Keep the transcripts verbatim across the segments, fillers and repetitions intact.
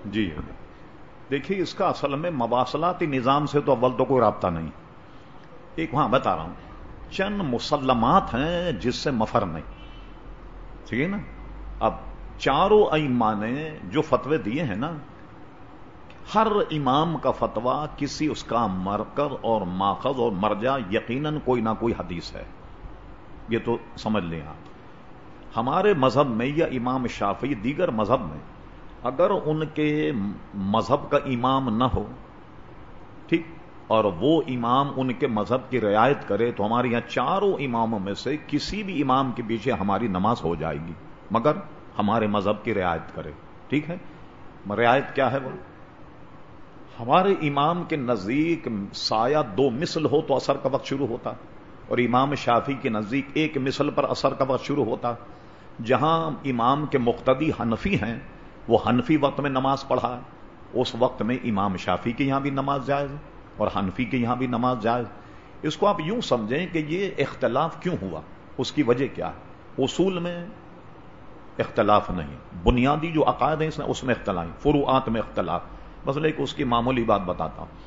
جی دیکھیے، اس کا اصل میں مواصلاتی نظام سے تو اول تو کوئی رابطہ نہیں. ایک وہاں بتا رہا ہوں، چند مسلمات ہیں جس سے مفر نہیں. ٹھیک ہے نا؟ اب چاروں ائمہ نے جو فتوے دیے ہیں نا، ہر امام کا فتویٰ کسی اس کا مرکز اور ماخذ اور مرجع یقیناً کوئی نہ کوئی حدیث ہے. یہ تو سمجھ لیں آپ. ہمارے مذہب میں یا امام شافعی دیگر مذہب میں اگر ان کے مذہب کا امام نہ ہو، ٹھیک، اور وہ امام ان کے مذہب کی رعایت کرے، تو ہمارے یہاں چاروں اماموں میں سے کسی بھی امام کے پیچھے ہماری نماز ہو جائے گی، مگر ہمارے مذہب کی رعایت کرے. ٹھیک ہے؟ رعایت کیا ہے؟ وہ ہمارے امام کے نزدیک سایہ دو مثل ہو تو اثر کا وقت شروع ہوتا، اور امام شافعی کے نزدیک ایک مثل پر اثر کا وقت شروع ہوتا. جہاں امام کے مقتدی حنفی ہیں، وہ حنفی وقت میں نماز پڑھا، اس وقت میں امام شافعی کے یہاں بھی نماز جائز اور حنفی کے یہاں بھی نماز جائز. اس کو آپ یوں سمجھیں کہ یہ اختلاف کیوں ہوا، اس کی وجہ کیا ہے؟ اصول میں اختلاف نہیں، بنیادی جو عقائد ہیں اس میں اختلاف، فروعات میں اختلاف. مثلا ایک اس کی معمولی بات بتاتا ہوں.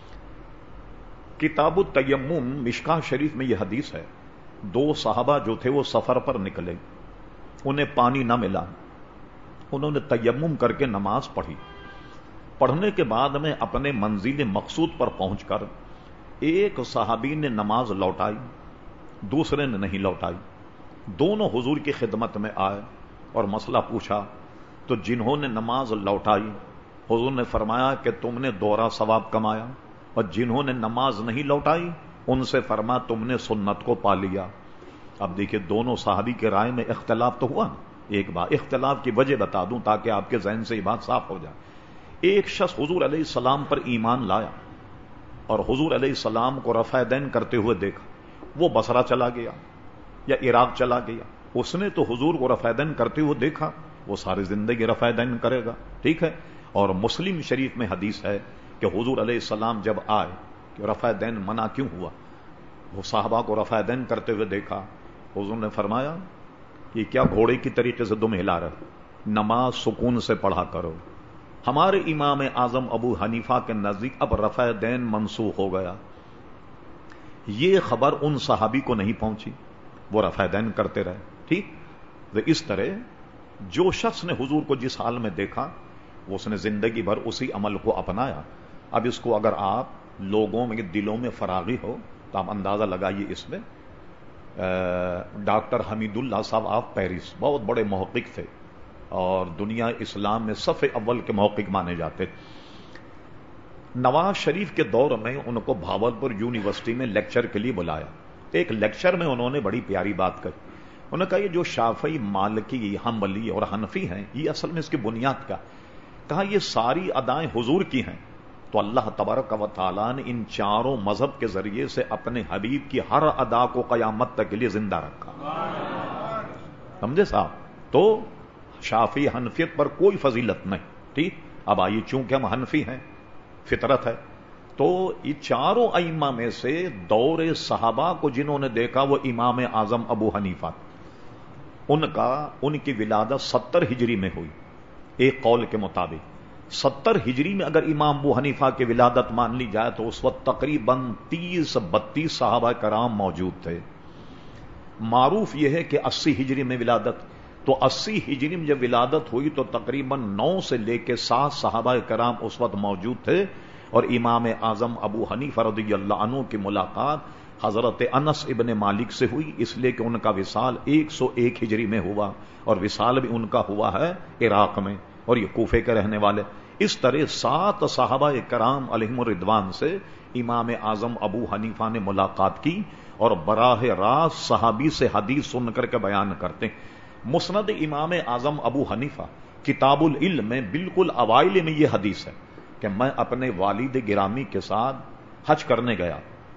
کتاب التیمم مشکاہ شریف میں یہ حدیث ہے، دو صحابہ جو تھے وہ سفر پر نکلے، انہیں پانی نہ ملا، انہوں نے تیمم کر کے نماز پڑھی. پڑھنے کے بعد میں اپنے منزل مقصود پر پہنچ کر ایک صحابی نے نماز لوٹائی، دوسرے نے نہیں لوٹائی. دونوں حضور کی خدمت میں آئے اور مسئلہ پوچھا، تو جنہوں نے نماز لوٹائی حضور نے فرمایا کہ تم نے دوہرا ثواب کمایا، اور جنہوں نے نماز نہیں لوٹائی ان سے فرمایا تم نے سنت کو پا لیا. اب دیکھیں دونوں صحابی کے رائے میں اختلاف تو ہوا نا. ایک بات اختلاف کی وجہ بتا دوں تاکہ آپ کے ذہن سے یہ بات صاف ہو جائے. ایک شخص حضور علیہ السلام پر ایمان لایا اور حضور علیہ السلام کو رفع دین کرتے ہوئے دیکھا، وہ بصرہ چلا گیا یا عراق چلا گیا. اس نے تو حضور کو رفع دین کرتے ہوئے دیکھا، وہ ساری زندگی رفع دین کرے گا. ٹھیک ہے؟ اور مسلم شریف میں حدیث ہے کہ حضور علیہ السلام جب آئے کہ رفع دین منع کیوں ہوا، وہ صحابہ کو رفع دین کرتے ہوئے دیکھا. حضور نے فرمایا یہ کیا گھوڑے کی طریقے سے دم ہلا رہے، نماز سکون سے پڑھا کرو. ہمارے امام اعظم ابو حنیفہ کے نزدیک اب رفع دین منسوخ ہو گیا. یہ خبر ان صحابی کو نہیں پہنچی، وہ رفع دین کرتے رہے. ٹھیک، تو اس طرح جو شخص نے حضور کو جس حال میں دیکھا وہ اس نے زندگی بھر اسی عمل کو اپنایا. اب اس کو اگر آپ لوگوں میں دلوں میں فراغی ہو تو آپ اندازہ لگائیے. اس میں ڈاکٹر حمید اللہ صاحب آف پیرس بہت بڑے محقق تھے اور دنیا اسلام میں صف اول کے محقق مانے جاتے. نواز شریف کے دور میں ان کو بھاولپور یونیورسٹی میں لیکچر کے لیے بلایا. ایک لیکچر میں انہوں نے بڑی پیاری بات کہی. انہوں نے کہا یہ جو شافعی، مالکی، حنبلی اور حنفی ہیں، یہ اصل میں اس کی بنیاد کیا؟ کہا یہ ساری ادائیں حضور کی ہیں، تو اللہ تبارک و تعالیٰ نے ان چاروں مذہب کے ذریعے سے اپنے حبیب کی ہر ادا کو قیامت تک کے لیے زندہ رکھا. سمجھے صاحب؟ تو شافعی حنفیت پر کوئی فضیلت نہیں. ٹھیک، اب آئیے چونکہ ہم حنفی ہیں، فطرت ہے، تو یہ چاروں ائمہ میں سے دور صحابہ کو جنہوں نے دیکھا وہ امام اعظم ابو حنیفہ، ان کا ان کی ولادت ستر ہجری میں ہوئی. ایک قول کے مطابق ستر ہجری میں اگر امام ابو حنیفہ کی ولادت مان لی جائے تو اس وقت تقریباً تیس بتیس صحابہ کرام موجود تھے. معروف یہ ہے کہ اسی ہجری میں ولادت، تو اسی ہجری میں جب ولادت ہوئی تو تقریباً نو سے لے کے سات صحابہ کرام اس وقت موجود تھے. اور امام اعظم ابو حنیفہ رضی اللہ عنہ کی ملاقات حضرت انس ابن مالک سے ہوئی، اس لیے کہ ان کا وصال ایک سو ایک ہجری میں ہوا، اور وصال بھی ان کا ہوا ہے عراق میں، اور یہ کوفے کے رہنے والے. اس طرح سات صحابہ کرام علیہم الرضوان سے امام اعظم ابو حنیفہ نے ملاقات کی اور براہ راست صحابی سے حدیث سن کر کے بیان کرتے. مسند امام اعظم ابو حنیفہ کتاب العلم میں بالکل اوائل میں یہ حدیث ہے کہ میں اپنے والد گرامی کے ساتھ حج کرنے گیا،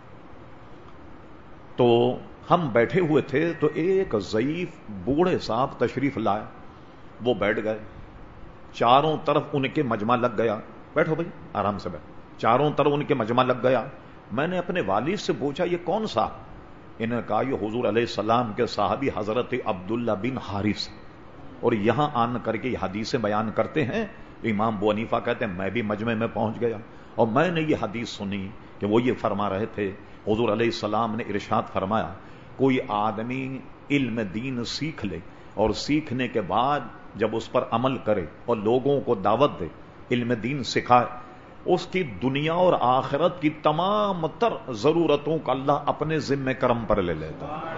تو ہم بیٹھے ہوئے تھے تو ایک ضعیف بوڑھے صاحب تشریف لائے. وہ بیٹھ گئے، چاروں طرف ان کے مجمع لگ گیا. بیٹھو بھائی، آرام سے بیٹھ. چاروں طرف ان کے مجمع لگ گیا. میں نے اپنے والد سے پوچھا یہ کون سا؟ انہوں نے کہا یہ حضور علیہ السلام کے صحابی حضرت عبداللہ بن حارث، اور یہاں آن کر کے یہ حدیثیں بیان کرتے ہیں. امام ابو حنیفہ کہتے ہیں میں بھی مجمع میں پہنچ گیا اور میں نے یہ حدیث سنی کہ وہ یہ فرما رہے تھے، حضور علیہ السلام نے ارشاد فرمایا کوئی آدمی علم دین سیکھ لے اور سیکھنے کے بعد جب اس پر عمل کرے اور لوگوں کو دعوت دے، علم دین سکھائے، اس کی دنیا اور آخرت کی تمام تر ضرورتوں کا اللہ اپنے ذمہ کرم پر لے لیتا ہے۔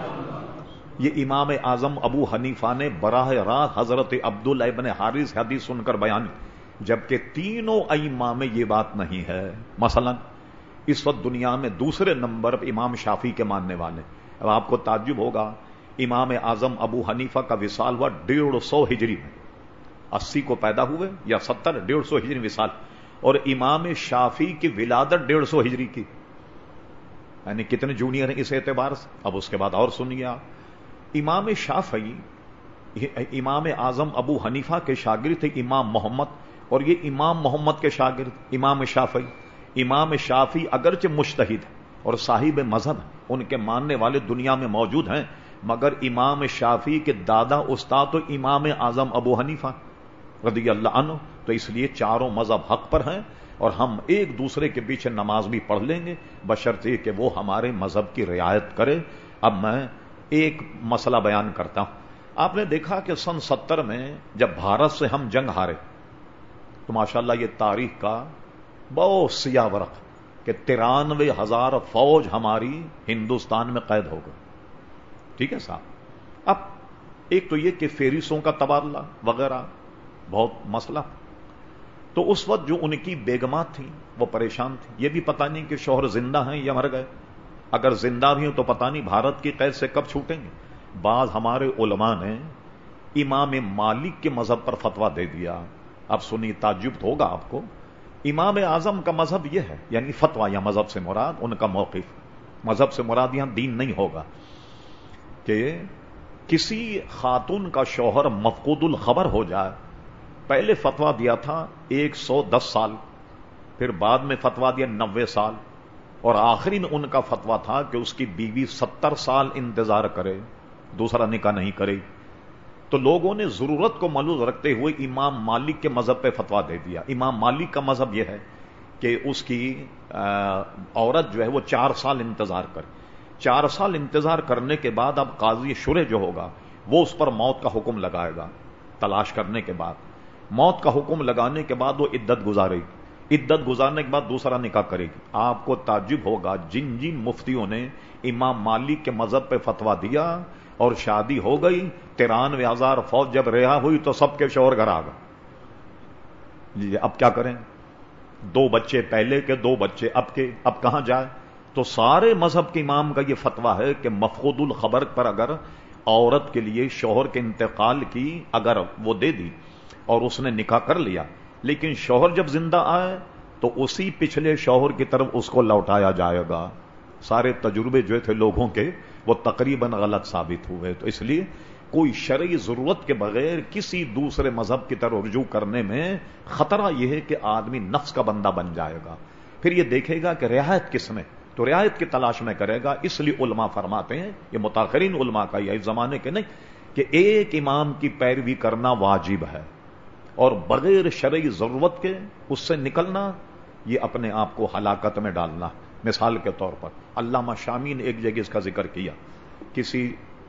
یہ امام اعظم ابو حنیفہ نے براہ راست حضرت عبداللہ ابن حارث حدیث سن کر بیان، جبکہ تینوں ائمہ میں یہ بات نہیں ہے۔ مثلا اس وقت دنیا میں دوسرے نمبر پر امام شافعی کے ماننے والے، اب آپ کو تعجب ہوگا امام اعظم ابو حنیفہ کا وصال ہوا ڈیڑھ سو ہجری میں، اسی کو پیدا ہوئے یا ستر، ڈیڑھ سو ہجری وصال، اور امام شافعی کی ولادت ڈیڑھ سو ہجری کی، یعنی کتنے جونیئر ہیں اس اعتبار سے۔ اب اس کے بعد اور سنیے آپ، امام شافعی امام اعظم ابو حنیفہ کے شاگرد تھے امام محمد، اور یہ امام محمد کے شاگرد امام شافعی۔ امام شافعی اگرچہ مجتہد اور صاحب مذہب، ان کے ماننے والے دنیا میں موجود ہیں، مگر امام شافعی کے دادا استاد تو امام اعظم ابو حنیفہ رضی اللہ عنہ، تو اس لیے چاروں مذہب حق پر ہیں اور ہم ایک دوسرے کے پیچھے نماز بھی پڑھ لیں گے بشرطے کہ وہ ہمارے مذہب کی رعایت کرے۔ اب میں ایک مسئلہ بیان کرتا ہوں۔ آپ نے دیکھا کہ سن ستر میں جب بھارت سے ہم جنگ ہارے تو ماشاءاللہ یہ تاریخ کا بہت سیاہ ورق کہ ترانوے ہزار فوج ہماری ہندوستان میں قید ہو گئی، ٹھیک ہے صاحب۔ اب ایک تو یہ کہ فیرسوں کا تبادلہ وغیرہ بہت مسئلہ، تو اس وقت جو ان کی بیگمات تھیں وہ پریشان تھیں، یہ بھی پتہ نہیں کہ شوہر زندہ ہیں یا مر گئے، اگر زندہ بھی ہوں تو پتہ نہیں بھارت کی قید سے کب چھوٹیں گے۔ بعض ہمارے علماء نے امام مالک کے مذہب پر فتویٰ دے دیا۔ اب سنی تعجب ہوگا آپ کو، امام اعظم کا مذہب یہ ہے، یعنی فتویٰ یا مذہب سے مراد ان کا موقف، مذہب سے مراد یہاں دین نہیں ہوگا، کہ کسی خاتون کا شوہر مفقود الخبر ہو جائے، پہلے فتویٰ دیا تھا ایک سو دس سال، پھر بعد میں فتویٰ دیا نوے سال، اور آخری میں ان کا فتویٰ تھا کہ اس کی بیوی ستر سال انتظار کرے، دوسرا نکاح نہیں کرے۔ تو لوگوں نے ضرورت کو ملحوظ رکھتے ہوئے امام مالک کے مذہب پہ فتویٰ دے دیا۔ امام مالک کا مذہب یہ ہے کہ اس کی عورت جو ہے وہ چار سال انتظار کرے، چار سال انتظار کرنے کے بعد اب قاضی شرع جو ہوگا وہ اس پر موت کا حکم لگائے گا، تلاش کرنے کے بعد موت کا حکم لگانے کے بعد وہ عدت گزارے گی، عدت گزارنے کے بعد دوسرا نکاح کرے گی۔ آپ کو تعجب ہوگا جن جن مفتیوں نے امام مالک کے مذہب پہ فتویٰ دیا اور شادی ہو گئی، ترانوے ہزار فوج جب رہا ہوئی تو سب کے شوہر گھر آ گئے۔ اب کیا کریں؟ دو بچے پہلے کے، دو بچے اب کے، اب کہاں جائے؟ تو سارے مذہب کے امام کا یہ فتویٰ ہے کہ مفقود الخبر پر اگر عورت کے لیے شوہر کے انتقال کی اگر وہ دے دی اور اس نے نکاح کر لیا، لیکن شوہر جب زندہ آئے تو اسی پچھلے شوہر کی طرف اس کو لوٹایا جائے گا۔ سارے تجربے جو تھے لوگوں کے وہ تقریباً غلط ثابت ہوئے، تو اس لیے کوئی شرعی ضرورت کے بغیر کسی دوسرے مذہب کی طرف رجوع کرنے میں خطرہ یہ ہے کہ آدمی نفس کا بندہ بن جائے گا، پھر یہ دیکھے گا کہ رعایت کس میں، تو رعایت کی تلاش میں کرے گا۔ اس لیے علماء فرماتے ہیں، یہ متاخرین علماء کا یا اس زمانے کے نہیں، کہ ایک امام کی پیروی کرنا واجب ہے، اور بغیر شرعی ضرورت کے اس سے نکلنا یہ اپنے آپ کو ہلاکت میں ڈالنا۔ مثال کے طور پر علامہ شامی نے ایک جگہ اس کا ذکر کیا، کسی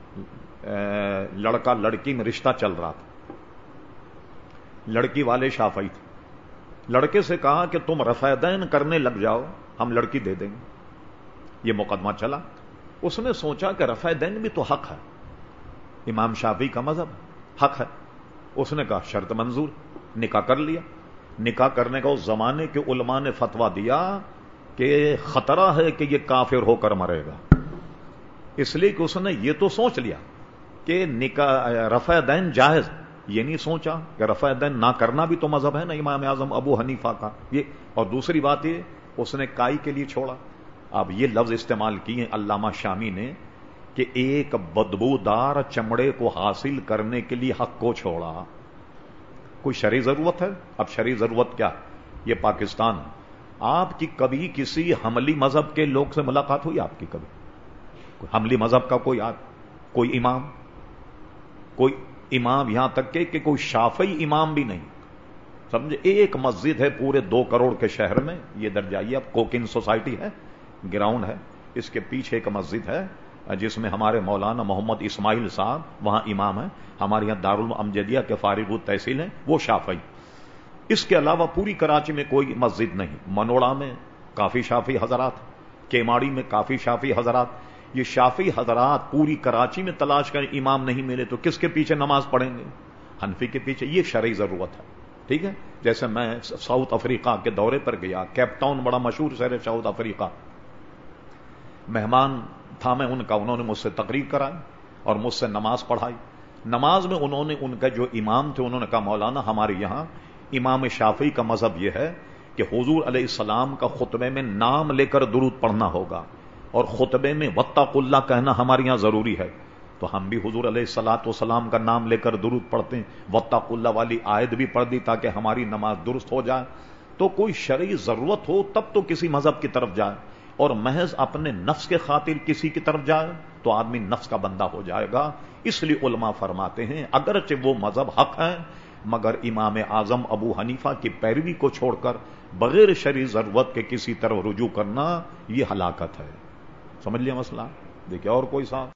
لڑکا لڑکی میں رشتہ چل رہا تھا، لڑکی والے شافعی تھے، لڑکے سے کہا کہ تم رفع دین کرنے لگ جاؤ، ہم لڑکی دے دیں گے۔ یہ مقدمہ چلا، اس نے سوچا کہ رفع دین بھی تو حق ہے، امام شافعی کا مذہب حق ہے، اس نے کہا شرط منظور، نکاح کر لیا۔ نکاح کرنے کا اس زمانے کے علماء نے فتویٰ دیا کہ خطرہ ہے کہ یہ کافر ہو کر مرے گا، اس لیے کہ اس نے یہ تو سوچ لیا کہ نکاح رفع دین جائز، یہ نہیں سوچا کہ رفع دین نہ کرنا بھی تو مذہب ہے نا امام اعظم ابو حنیفہ کا یہ۔ اور دوسری بات یہ اس نے کائی کے لیے چھوڑا۔ اب یہ لفظ استعمال کیے علامہ شامی نے کہ ایک بدبودار چمڑے کو حاصل کرنے کے لیے حق کو چھوڑا۔ کوئی شرعی ضرورت ہے؟ اب شرعی ضرورت کیا؟ یہ پاکستان، آپ کی کبھی کسی حملی مذہب کے لوگ سے ملاقات ہوئی؟ آپ کی کبھی کوئی حملی مذہب کا کوئی آد کوئی امام کوئی امام یہاں تک کہ, کہ کوئی شافعی امام بھی نہیں، समझे, एक मस्जिद है पूरे दो करोड़ के शहर में, ये इधर जाइए, अब कोकिन सोसाइटी है, ग्राउंड है, इसके पीछे एक मस्जिद है जिसमें हमारे मौलाना मोहम्मद इस्माइल साहब वहां इमाम है, हमारे यहां दारुल अमजदिया के फारिग तहसील है, वो शाफी। इसके अलावा पूरी कराची में कोई मस्जिद नहीं। मनोड़ा में काफी शाफी हजरात, केमाड़ी में काफी शाफी हजरात, ये शाफी हजरात पूरी कराची में तलाश कर इमाम नहीं मिले तो किसके पीछे नमाज पढ़ेंगे? हनफी के पीछे। ये शरई जरूरत है, ठीक है। जैसे मैं साउथ अफ्रीका के दौरे पर गया, केप टाउन बड़ा मशहूर शहर है साउथ अफ्रीका, मेहमान था मैं उनका, उन्होंने मुझसे तकरीर कराई और मुझसे नमाज पढ़ाई। नमाज में उन्होंने, उनका जो इमाम थे, उन्होंने कहा मौलाना हमारे यहां इमाम शाफी का मजहब यह है कि हुजूर अलैहिस्सलाम का खुतबे में नाम लेकर दुरूद पढ़ना होगा और खुतबे में वत्तकुल्लाह कहना हमारे यहां जरूरी है। तो हम भी हुजूर अलैहिस्सलातु वस्सलाम का नाम लेकर दुरूद पढ़ते हैं, वत्तकुल्लाह वाली आयत भी पढ़ दी ताकि हमारी नमाज दुरुस्त हो जाए। तो कोई शरई जरूरत हो तब तो किसी मजहब की तरफ जाए, और महज अपने नफ्स के खातिर किसी की तरफ जाए तो आदमी नफ्स का बंदा हो जाएगा। इसलिए उलमा फरमाते हैं अगरचे वो मजहब हक है, मगर इमाम आजम अबू हनीफा की पैरवी को छोड़कर बगैर शरई जरूरत के किसी तरफ रुजू करना यह हलाकत है। समझ लिया मसला? देखिए और कोई साहब।